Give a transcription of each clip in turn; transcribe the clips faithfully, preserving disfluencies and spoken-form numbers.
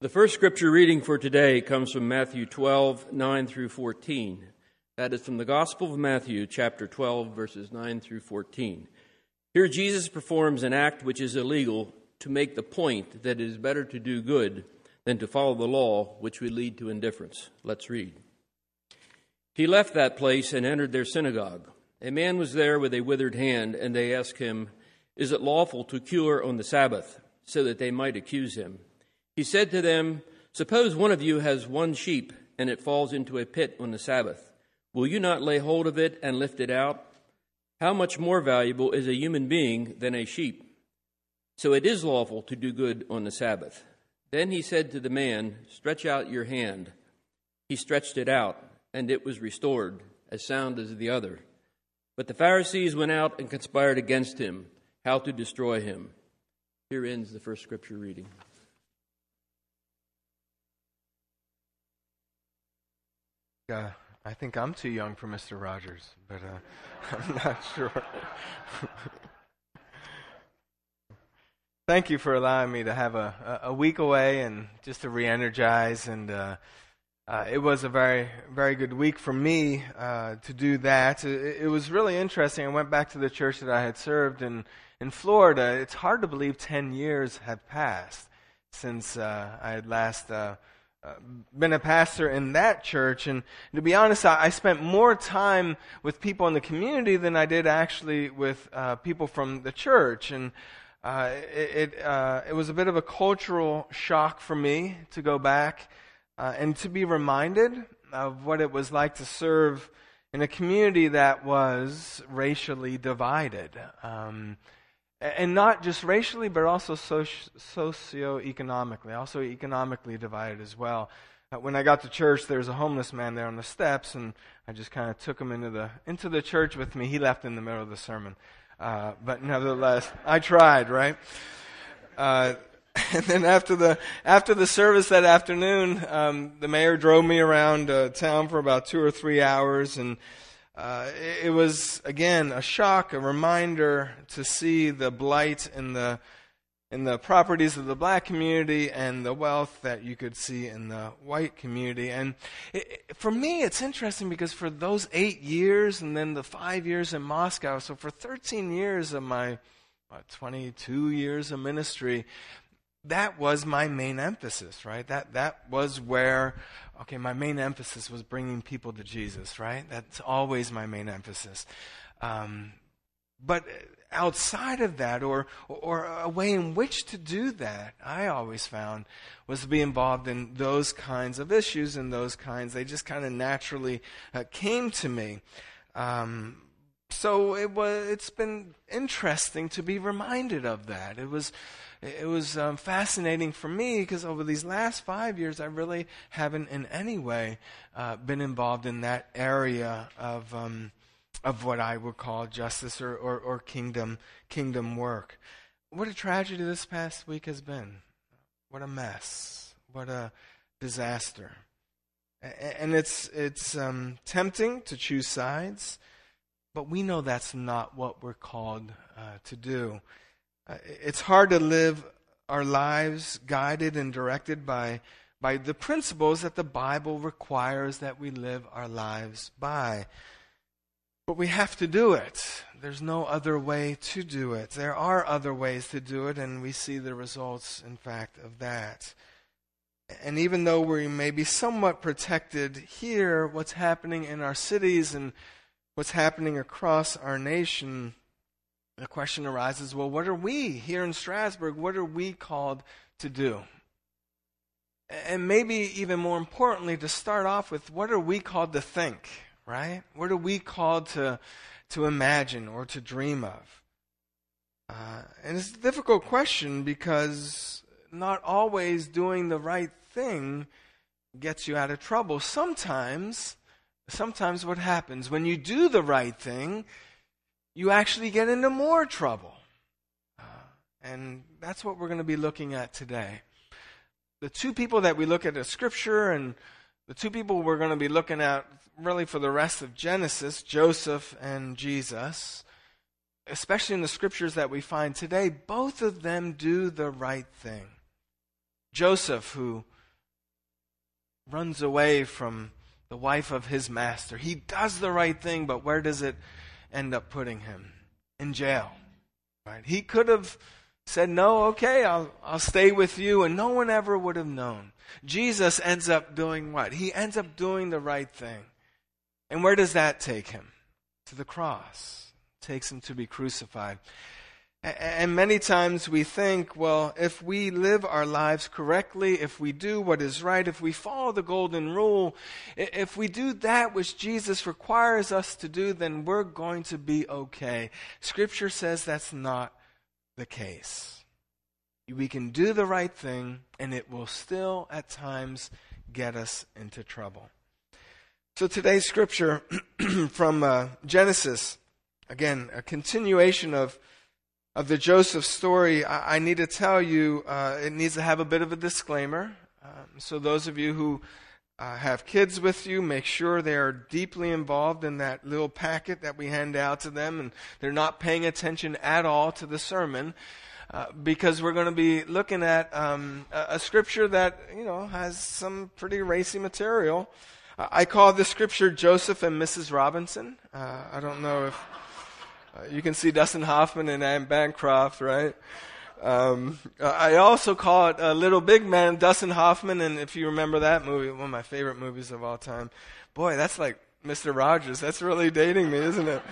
The first scripture reading for today comes from Matthew twelve, nine through fourteen. That is from the Gospel of Matthew, chapter twelve, verses nine through fourteen. Here Jesus performs an act which is illegal to make the point that it is better to do good than to follow the law, which would lead to indifference. Let's read. He left that place and entered their synagogue. A man was there with a withered hand, and they asked him, "Is it lawful to cure on the Sabbath?" so that they might accuse him. He said to them, "Suppose one of you has one sheep, and it falls into a pit on the Sabbath. Will you not lay hold of it and lift it out? How much more valuable is a human being than a sheep? So it is lawful to do good on the Sabbath." Then he said to the man, "Stretch out your hand." He stretched it out, and it was restored, as sound as the other. But the Pharisees went out and conspired against him, how to destroy him. Here ends the first scripture reading. Uh, I think I'm too young for Mister Rogers, but uh, I'm not sure. Thank you for allowing me to have a, a week away and just to re-energize. And uh, uh, it was a very, very good week for me uh, to do that. It, it was really interesting. I went back to the church that I had served in, in Florida. It's hard to believe ten years had passed since uh, I had last Uh, Uh, been a pastor in that church, and to be honest, I, I spent more time with people in the community than I did actually with uh, people from the church, and uh, it it, uh, it was a bit of a cultural shock for me to go back uh, and to be reminded of what it was like to serve in a community that was racially divided. Um, And not just racially, but also soci- socioeconomically, also economically divided as well. Uh, when I got to church, there was a homeless man there on the steps, and I just kind of took him into the into the church with me. He left in the middle of the sermon, uh, but nevertheless, I tried, right? Uh, and then after the after the service that afternoon, um, the mayor drove me around uh, town for about two or three hours, and Uh, it, it was, again, a shock, a reminder to see the blight in the in the properties of the black community and the wealth that you could see in the white community. And it, it, for me, it's interesting because for those eight years and then the five years in Moscow, so for thirteen years of my what, twenty-two years of ministry, that was my main emphasis, right? That that was where, okay, my main emphasis was bringing people to Jesus, right? That's always my main emphasis. Um, but outside of that, or or a way in which to do that, I always found was to be involved in those kinds of issues and those kinds. They just kind of naturally uh, came to me. Um, so it was. It's been interesting to be reminded of that. It was. It was um, fascinating for me because over these last five years, I really haven't in any way uh, been involved in that area of um, of what I would call justice or, or, or kingdom kingdom work. What a tragedy this past week has been. What a mess. What a disaster. And it's it's um, tempting to choose sides, but we know that's not what we're called uh, to do. Uh, it's hard to live our lives guided and directed by by the principles that the Bible requires that we live our lives by. But we have to do it. There's no other way to do it. There are other ways to do it, and we see the results, in fact, of that. And even though we may be somewhat protected here, what's happening in our cities and what's happening across our nation, the question arises, well, what are we here in Strasbourg, what are we called to do? And maybe even more importantly, to start off with, what are we called to think, right? What are we called to, to imagine or to dream of? Uh, and it's a difficult question because not always doing the right thing gets you out of trouble. Sometimes, sometimes what happens when you do the right thing, you actually get into more trouble. Uh, and that's what we're going to be looking at today. The two people that we look at in Scripture and the two people we're going to be looking at really for the rest of Genesis, Joseph and Jesus, especially in the Scriptures that we find today, both of them do the right thing. Joseph, who runs away from the wife of his master. He does the right thing, but where does it end up putting him? In jail. Right? He could have said, no, okay, I'll, I'll stay with you, and no one ever would have known. Jesus ends up doing what? He ends up doing the right thing. And where does that take him? To the cross. It takes him to be crucified. And many times we think, well, if we live our lives correctly, if we do what is right, if we follow the golden rule, if we do that which Jesus requires us to do, then we're going to be okay. Scripture says that's not the case. We can do the right thing, and it will still at times get us into trouble. So today's scripture from uh, Genesis, again, a continuation of Of the Joseph story, I, I need to tell you, uh, it needs to have a bit of a disclaimer. Um, so those of you who uh, have kids with you, make sure they are deeply involved in that little packet that we hand out to them, and they're not paying attention at all to the sermon, uh, because we're going to be looking at um, a, a scripture that, you know, has some pretty racy material. Uh, I call this scripture Joseph and Missus Robinson. Uh, I don't know if... Uh, you can see Dustin Hoffman and Anne Bancroft, right? Um, I also call it uh, Little Big Man, Dustin Hoffman, and if you remember that movie, one of my favorite movies of all time. Boy, that's like Mister Rogers. That's really dating me, isn't it?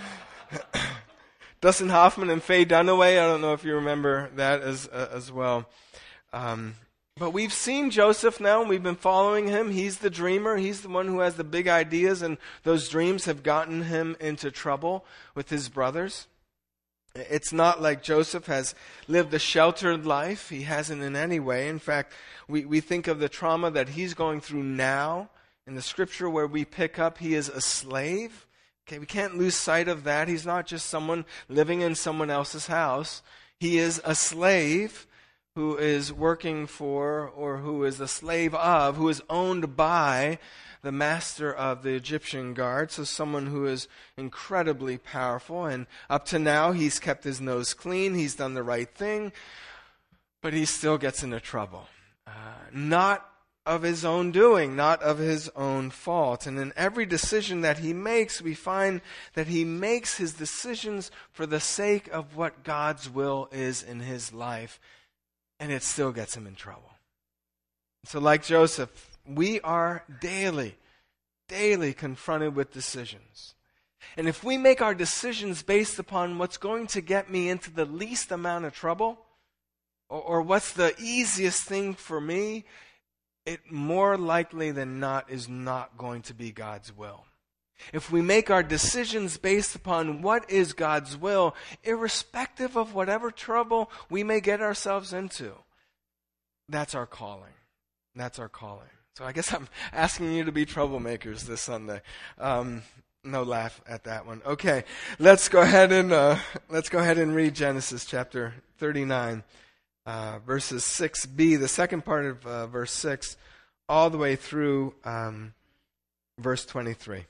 Dustin Hoffman and Faye Dunaway. I don't know if you remember that as uh, as well. Um, but we've seen Joseph now, and we've been following him. He's the dreamer. He's the one who has the big ideas, and those dreams have gotten him into trouble with his brothers. It's not like Joseph has lived a sheltered life. He hasn't in any way. In fact, we, we think of the trauma that he's going through now. In the scripture where we pick up, he is a slave. Okay, we can't lose sight of that. He's not just someone living in someone else's house. He is a slave who is working for, or who is a slave of, who is owned by the master of the Egyptian guard. So someone who is incredibly powerful. And up to now, he's kept his nose clean. He's done the right thing. But he still gets into trouble. Uh, not of his own doing, not of his own fault. And in every decision that he makes, we find that he makes his decisions for the sake of what God's will is in his life. And it still gets him in trouble. So like Joseph, we are daily, daily confronted with decisions. And if we make our decisions based upon what's going to get me into the least amount of trouble, or, or what's the easiest thing for me, it more likely than not is not going to be God's will. If we make our decisions based upon what is God's will, irrespective of whatever trouble we may get ourselves into, that's our calling. That's our calling. So I guess I'm asking you to be troublemakers this Sunday. Um, no laugh at that one. Okay, let's go ahead and uh, let's go ahead and read Genesis chapter thirty-nine, uh, verses six b, the second part of uh, verse six, all the way through um, verse twenty-three.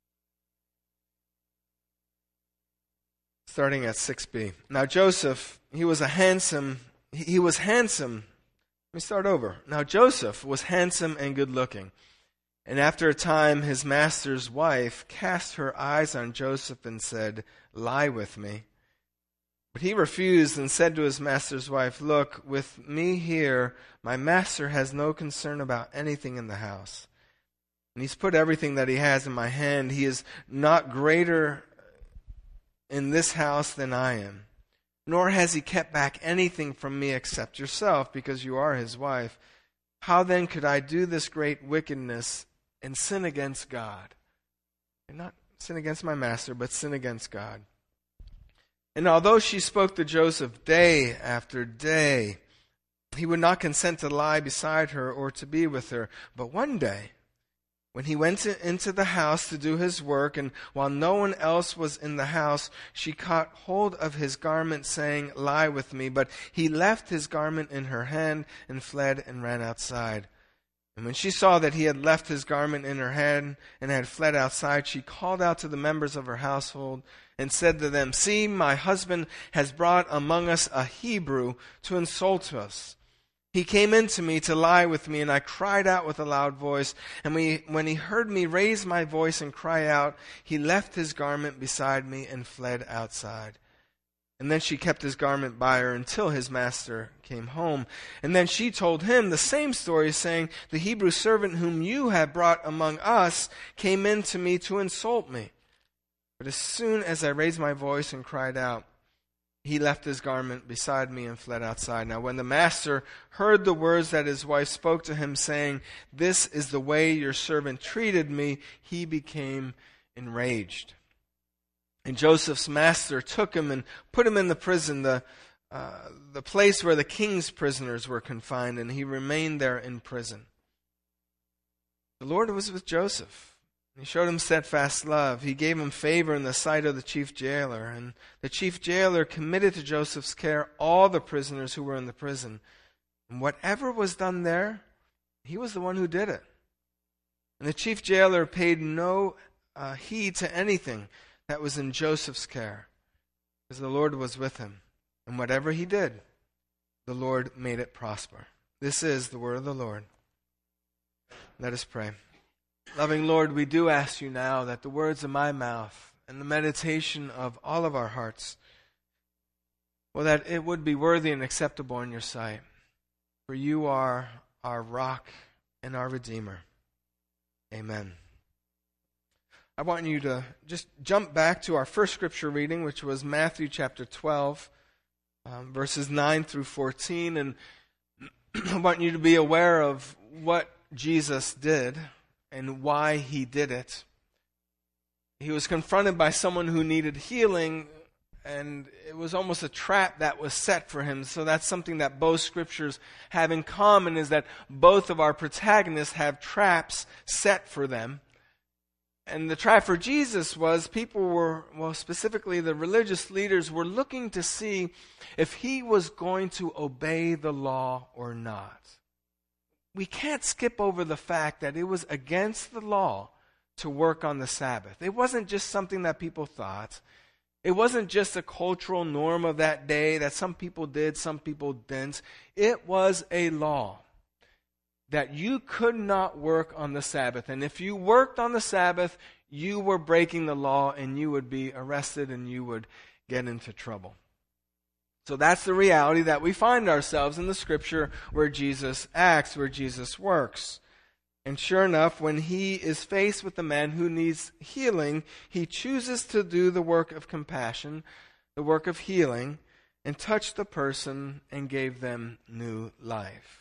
Starting at six b. Now Joseph, he was a handsome, he was handsome. Let me start over. Now Joseph was handsome and good looking. And after a time, his master's wife cast her eyes on Joseph and said, "Lie with me." But he refused and said to his master's wife, "Look, with me here, my master has no concern about anything in the house. And he's put everything that he has in my hand. He is not greater in this house than I am. Nor has he kept back anything from me except yourself, because you are his wife. How then could I do this great wickedness and sin against God?" And not sin against my master, but sin against God. And although she spoke to Joseph day after day, he would not consent to lie beside her or to be with her. But one day, when he went into the house to do his work, and while no one else was in the house, she caught hold of his garment, saying, "Lie with me." But he left his garment in her hand and fled and ran outside. And when she saw that he had left his garment in her hand and had fled outside, she called out to the members of her household and said to them, "See, my husband has brought among us a Hebrew to insult us. He came in to me to lie with me, and I cried out with a loud voice. And we, when he heard me raise my voice and cry out, he left his garment beside me and fled outside. And then she kept his garment by her until his master came home. And then she told him the same story, saying, the Hebrew servant whom you have brought among us came in to me to insult me. But as soon as I raised my voice and cried out, he left his garment beside me and fled outside. Now when the master heard the words that his wife spoke to him, saying, this is the way your servant treated me, he became enraged. And Joseph's master took him and put him in the prison, the, uh, the place where the king's prisoners were confined, and he remained there in prison. The Lord was with Joseph. He showed him steadfast love. He gave him favor in the sight of the chief jailer. And the chief jailer committed to Joseph's care all the prisoners who were in the prison. And whatever was done there, he was the one who did it. And the chief jailer paid no uh, heed to anything that was in Joseph's care, because the Lord was with him. And whatever he did, the Lord made it prosper. This is the word of the Lord. Let us pray. Loving Lord, we do ask you now that the words of my mouth and the meditation of all of our hearts, well, that it would be worthy and acceptable in your sight. For you are our rock and our Redeemer. Amen. I want you to just jump back to our first scripture reading, which was Matthew chapter twelve, um, verses nine through fourteen. And I want you to be aware of what Jesus did and why he did it. He was confronted by someone who needed healing, and it was almost a trap that was set for him. So that's something that both scriptures have in common, is that both of our protagonists have traps set for them. And the trap for Jesus was people were, well, specifically the religious leaders were looking to see if he was going to obey the law or not. We can't skip over the fact that it was against the law to work on the Sabbath. It wasn't just something that people thought. It wasn't just a cultural norm of that day that some people did, some people didn't. It was a law that you could not work on the Sabbath. And if you worked on the Sabbath, you were breaking the law and you would be arrested and you would get into trouble. So that's the reality that we find ourselves in the scripture where Jesus acts, where Jesus works. And sure enough, when he is faced with the man who needs healing, he chooses to do the work of compassion, the work of healing, and touch the person and gave them new life.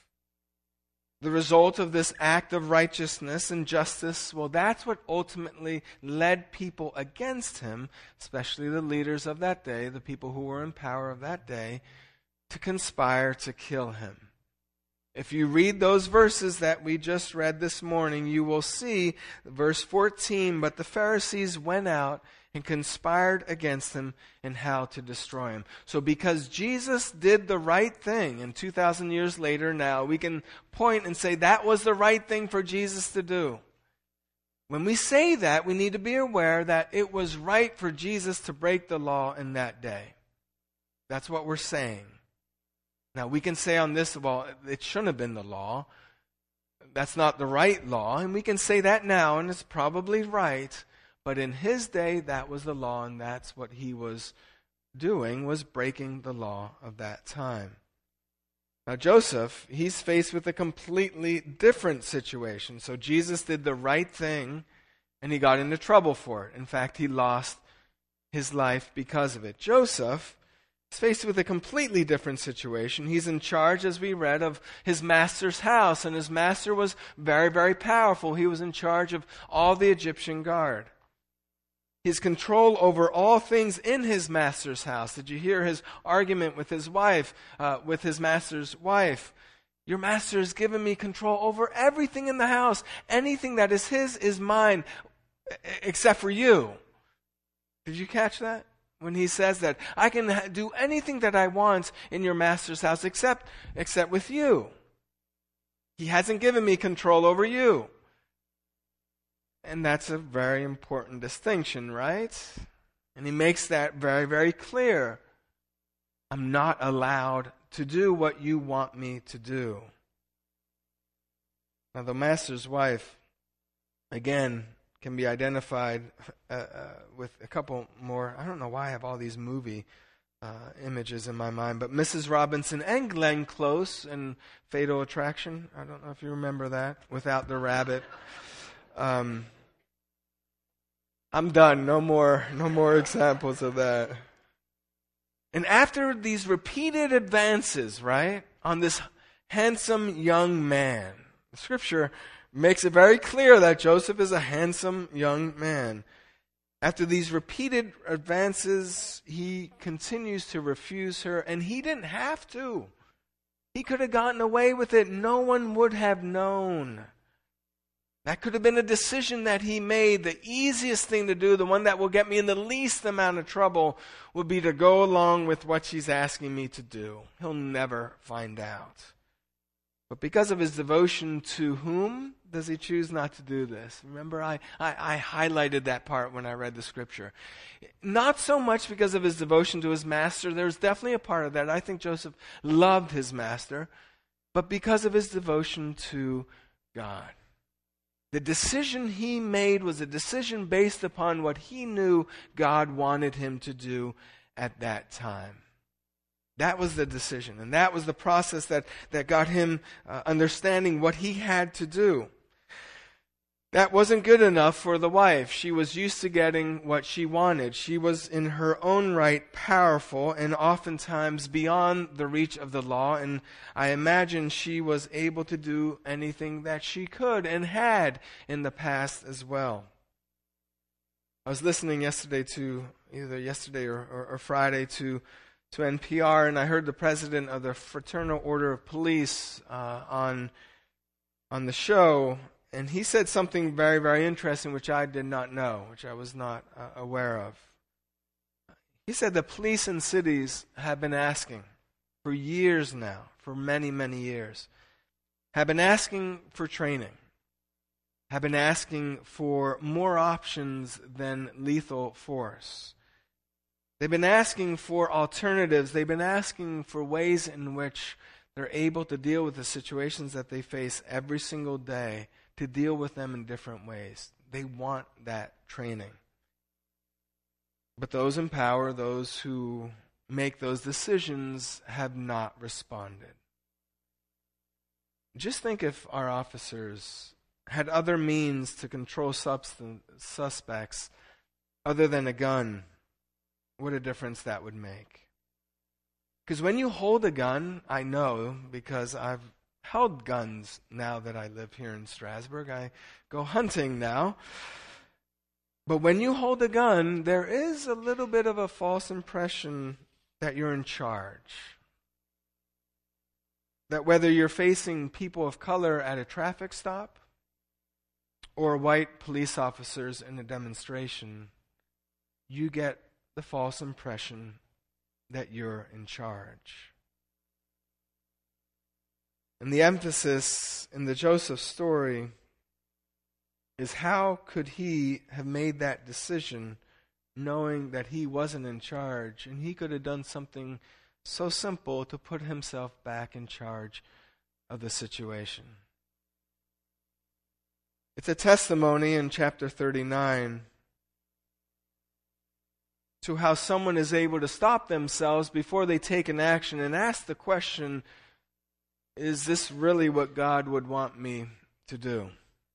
The result of this act of righteousness and justice, well, that's what ultimately led people against him, especially the leaders of that day, the people who were in power of that day, to conspire to kill him. If you read those verses that we just read this morning, you will see verse fourteen, but the Pharisees went out and conspired against him and how to destroy him. So because Jesus did the right thing, and two thousand years later now, we can point and say that was the right thing for Jesus to do. When we say that, we need to be aware that it was right for Jesus to break the law in that day. That's what we're saying. Now, we can say on this, well, it shouldn't have been the law. That's not the right law. And we can say that now, and it's probably right. But in his day, that was the law, and that's what he was doing, was breaking the law of that time. Now, Joseph, he's faced with a completely different situation. So Jesus did the right thing, and he got into trouble for it. In fact, he lost his life because of it. Joseph is faced with a completely different situation. He's in charge, as we read, of his master's house, and his master was very, very powerful. He was in charge of all the Egyptian guard. His control over all things in his master's house. Did you hear his argument with his wife, uh, with his master's wife? Your master has given me control over everything in the house. Anything that is his is mine, except for you. Did you catch that? When he says that, I can do anything that I want in your master's house except, except with you. He hasn't given me control over you. And that's a very important distinction, right? And he makes that very, very clear. I'm not allowed to do what you want me to do. Now, the master's wife, again, can be identified uh, uh, with a couple more. I don't know why I have all these movie uh, images in my mind, but Missus Robinson and Glenn Close in Fatal Attraction. I don't know if you remember that, without the rabbit. Um, I'm done. No more, no more examples of that. And after these repeated advances, right, on this handsome young man, the Scripture makes it very clear that Joseph is a handsome young man. After these repeated advances, he continues to refuse her, and he didn't have to. He could have gotten away with it. No one would have known. That could have been a decision that he made. The easiest thing to do, the one that will get me in the least amount of trouble, would be to go along with what she's asking me to do. He'll never find out. But because of his devotion to whom does he choose not to do this? Remember, I, I, I highlighted that part when I read the Scripture. Not so much because of his devotion to his master. There's definitely a part of that. I think Joseph loved his master. But because of his devotion to God. The decision he made was a decision based upon what he knew God wanted him to do at that time. That was the decision, and that was the process that, that got him uh, understanding what he had to do. That wasn't good enough for the wife. She was used to getting what she wanted. She was in her own right powerful and oftentimes beyond the reach of the law, and I imagine she was able to do anything that she could and had in the past as well. I was listening yesterday to, either yesterday or, or, or Friday, to to N P R, and I heard the president of the Fraternal Order of Police uh, on on the show, and he said something very, very interesting, which I did not know, which I was not uh, aware of. He said the police in cities have been asking for years now, for many, many years, have been asking for training, have been asking for more options than lethal force. They've been asking for alternatives. They've been asking for ways in which they're able to deal with the situations that they face every single day, to deal with them in different ways. They want that training. But those in power, those who make those decisions, have not responded. Just think if our officers had other means to control substance, suspects other than a gun. What a difference that would make. Because when you hold a gun, I know, because I've held guns now that I live here in Strasbourg. I go hunting now. But when you hold a gun, there is a little bit of a false impression that you're in charge. That whether you're facing people of color at a traffic stop or white police officers in a demonstration, you get the false impression that you're in charge. And the emphasis in the Joseph story is how could he have made that decision knowing that he wasn't in charge, and he could have done something so simple to put himself back in charge of the situation. It's a testimony in chapter thirty-nine to how someone is able to stop themselves before they take an action and ask the question, is this really what God would want me to do?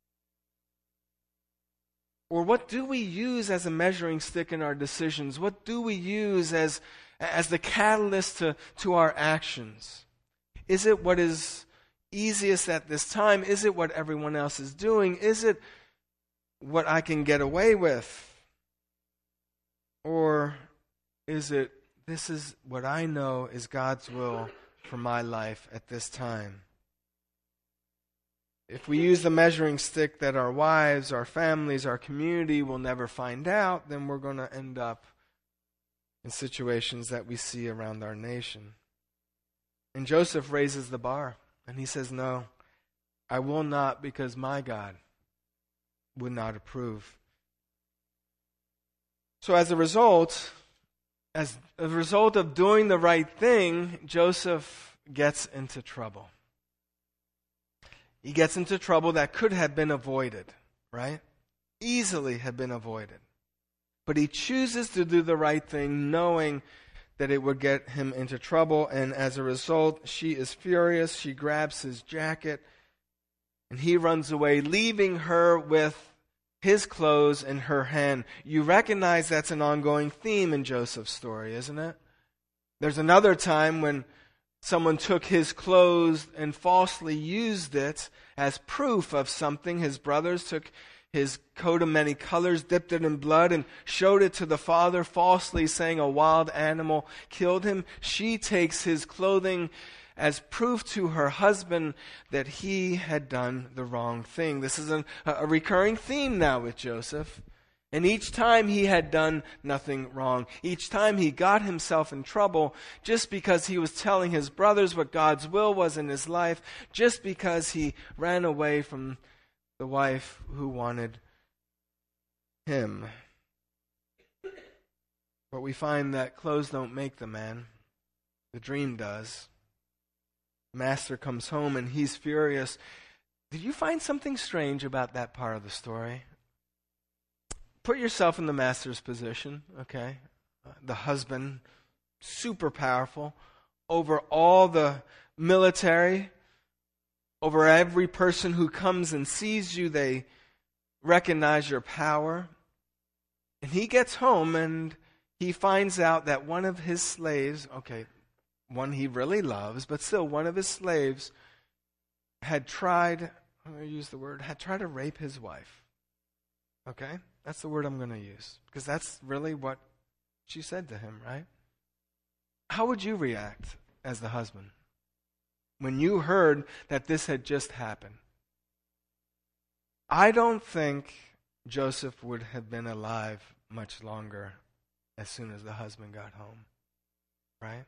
Or what do we use as a measuring stick in our decisions? What do we use as, as the catalyst to, to our actions? Is it what is easiest at this time? Is it what everyone else is doing? Is it what I can get away with? Or is it, this is what I know is God's will for my life at this time? If we use the measuring stick that our wives, our families, our community will never find out, then we're going to end up in situations that we see around our nation. And Joseph raises the bar, and he says, no, I will not, because my God would not approve. So as a result, as a result of doing the right thing, Joseph gets into trouble. He gets into trouble that could have been avoided, right? Easily have been avoided. But he chooses to do the right thing knowing that it would get him into trouble, and as a result, she is furious. She grabs his jacket, and he runs away, leaving her with his clothes in her hand. You recognize that's an ongoing theme in Joseph's story, isn't it? There's another time when someone took his clothes and falsely used it as proof of something. His brothers took his coat of many colors, dipped it in blood, and showed it to the father, falsely saying a wild animal killed him. She takes his clothing as proof to her husband that he had done the wrong thing. This is an, a recurring theme now with Joseph. And each time he had done nothing wrong. Each time he got himself in trouble just because he was telling his brothers what God's will was in his life, just because he ran away from the wife who wanted him. But we find that clothes don't make the man. The dream does. Master comes home and he's furious. Did you find something strange about that part of the story? Put yourself in the master's position, okay? Uh, the husband, super powerful, over all the military, over every person who comes and sees you, they recognize your power. And he gets home and he finds out that one of his slaves, okay, one he really loves, but still one of his slaves had tried, I'm going to use the word, had tried to rape his wife. Okay? That's the word I'm going to use, because that's really what she said to him, right? How would you react as the husband when you heard that this had just happened? I don't think Joseph would have been alive much longer as soon as the husband got home, right?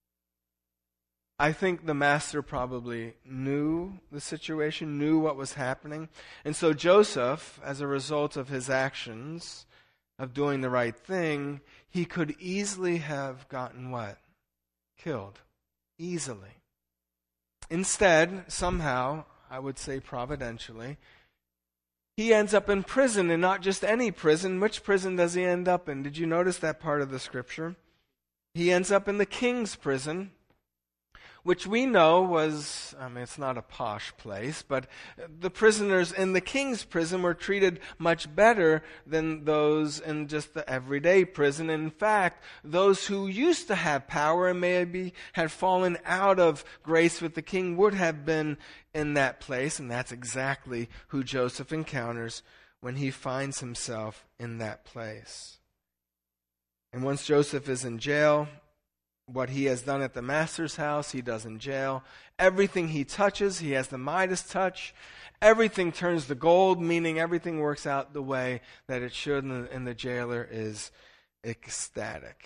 I think the master probably knew the situation, knew what was happening. And so Joseph, as a result of his actions, of doing the right thing, he could easily have gotten what? Killed. Easily. Instead, somehow, I would say providentially, he ends up in prison, and not just any prison. Which prison does he end up in? Did you notice that part of the scripture? He ends up in the king's prison, which we know was, I mean, it's not a posh place, but the prisoners in the king's prison were treated much better than those in just the everyday prison. In fact, those who used to have power and maybe had fallen out of grace with the king would have been in that place, and that's exactly who Joseph encounters when he finds himself in that place. And once Joseph is in jail, what he has done at the master's house, he does in jail. Everything he touches, he has the Midas touch. Everything turns to gold, meaning everything works out the way that it should, and the, and the jailer is ecstatic.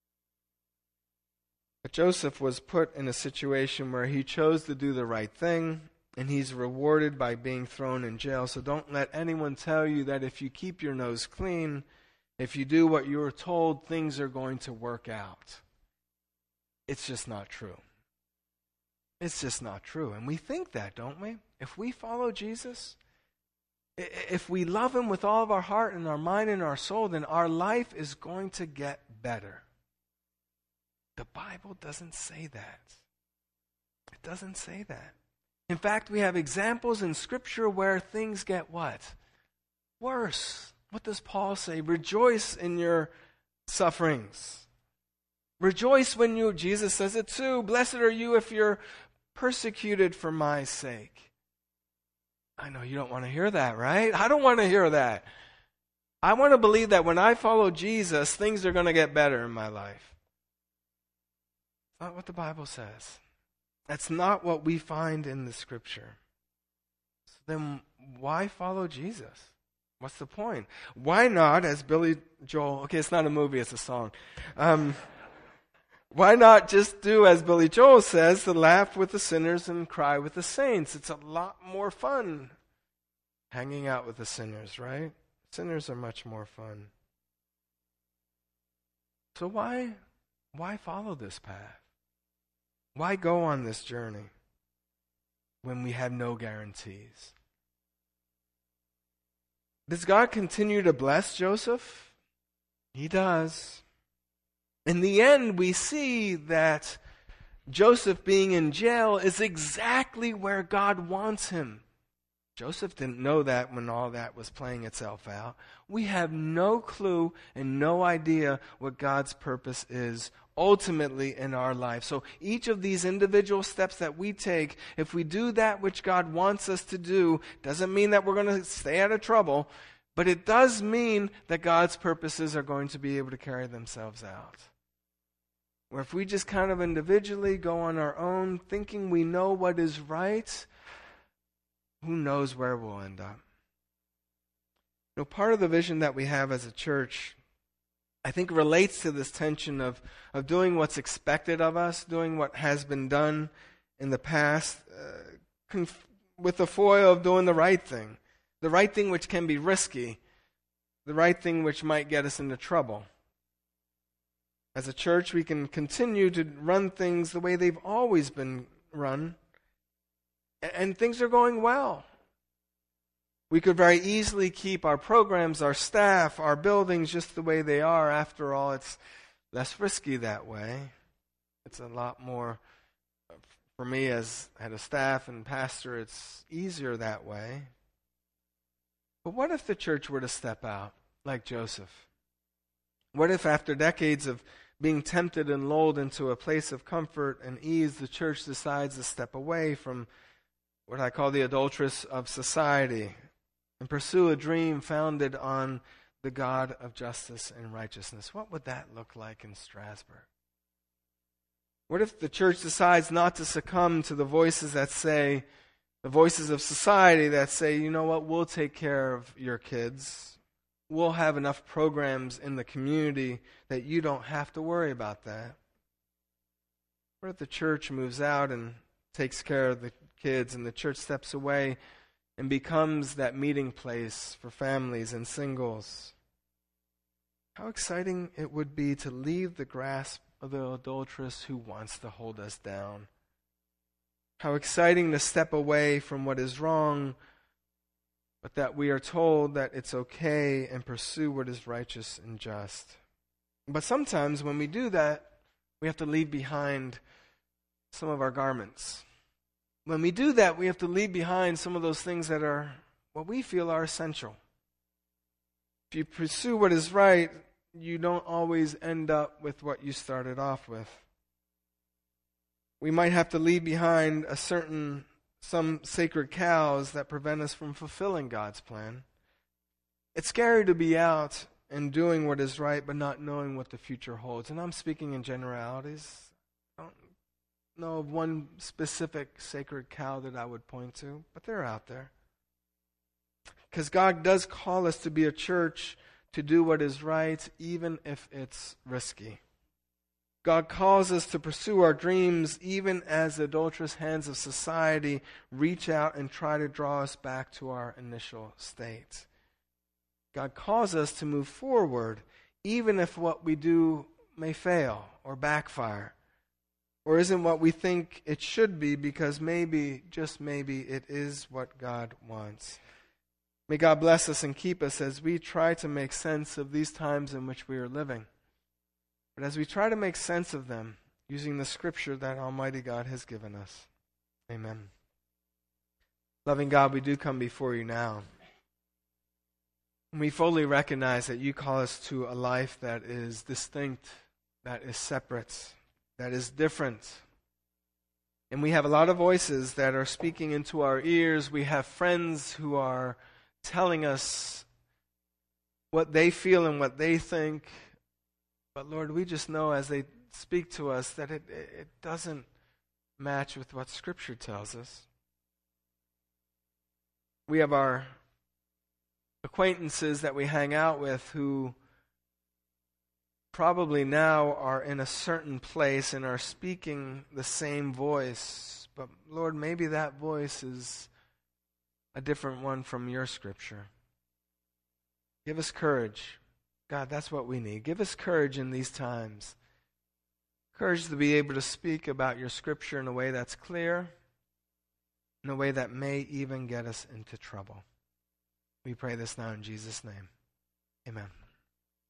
But Joseph was put in a situation where he chose to do the right thing, and he's rewarded by being thrown in jail. So don't let anyone tell you that if you keep your nose clean, if you do what you were told, things are going to work out. It's just not true. It's just not true. And we think that, don't we? If we follow Jesus, if we love him with all of our heart and our mind and our soul, then our life is going to get better. The Bible doesn't say that. It doesn't say that. In fact, we have examples in Scripture where things get what? Worse. What does Paul say? Rejoice in your sufferings. Rejoice when you, Jesus says it too, blessed are you if you're persecuted for my sake. I know you don't want to hear that, right? I don't want to hear that. I want to believe that when I follow Jesus, things are going to get better in my life. That's not what the Bible says. That's not what we find in the Scripture. So then why follow Jesus? What's the point? Why not, as Billy Joel, okay, it's not a movie, it's a song. Um... Why not just do as Billy Joel says, to laugh with the sinners and cry with the saints? It's a lot more fun hanging out with the sinners, right? Sinners are much more fun. So why, why follow this path? Why go on this journey when we have no guarantees? Does God continue to bless Joseph? He does. In the end, we see that Joseph being in jail is exactly where God wants him. Joseph didn't know that when all that was playing itself out. We have no clue and no idea what God's purpose is ultimately in our life. So each of these individual steps that we take, if we do that which God wants us to do, doesn't mean that we're going to stay out of trouble, but it does mean that God's purposes are going to be able to carry themselves out. Where if we just kind of individually go on our own, thinking we know what is right, who knows where we'll end up. You know, part of the vision that we have as a church, I think, relates to this tension of, of doing what's expected of us, doing what has been done in the past, uh, conf- with the foil of doing the right thing. The right thing which can be risky, the right thing which might get us into trouble. As a church, we can continue to run things the way they've always been run, and things are going well. We could very easily keep our programs, our staff, our buildings just the way they are. After all, it's less risky that way. It's a lot more, for me as head of staff and pastor, it's easier that way. But what if the church were to step out like Joseph? What if after decades of being tempted and lulled into a place of comfort and ease, the church decides to step away from what I call the adulteress of society and pursue a dream founded on the God of justice and righteousness? What would that look like in Strasbourg? What if the church decides not to succumb to the voices that say, the voices of society that say, you know what, we'll take care of your kids. We'll have enough programs in the community that you don't have to worry about that. What if the church moves out and takes care of the kids, and the church steps away and becomes that meeting place for families and singles? How exciting it would be to leave the grasp of the adulteress who wants to hold us down. How exciting to step away from what is wrong, but that we are told that it's okay and pursue what is righteous and just. But sometimes when we do that, we have to leave behind some of our garments. When we do that, we have to leave behind some of those things that are what we feel are essential. If you pursue what is right, you don't always end up with what you started off with. We might have to leave behind a certain, some sacred cows that prevent us from fulfilling God's plan. It's scary to be out and doing what is right, but not knowing what the future holds. And I'm speaking in generalities. I don't know of one specific sacred cow that I would point to, but they're out there. Because God does call us to be a church to do what is right, even if it's risky. God calls us to pursue our dreams, even as the adulterous hands of society reach out and try to draw us back to our initial state. God calls us to move forward, even if what we do may fail or backfire, or isn't what we think it should be, because maybe, just maybe, it is what God wants. May God bless us and keep us as we try to make sense of these times in which we are living. But as we try to make sense of them using the scripture that Almighty God has given us. Amen. Loving God, we do come before you now. We fully recognize that you call us to a life that is distinct, that is separate, that is different. And we have a lot of voices that are speaking into our ears. We have friends who are telling us what they feel and what they think. But Lord, we just know as they speak to us that it, it doesn't match with what Scripture tells us. We have our acquaintances that we hang out with who probably now are in a certain place and are speaking the same voice. But Lord, maybe that voice is a different one from your Scripture. Give us courage. God, that's what we need. Give us courage in these times. Courage to be able to speak about your Scripture in a way that's clear, in a way that may even get us into trouble. We pray this now in Jesus' name. Amen.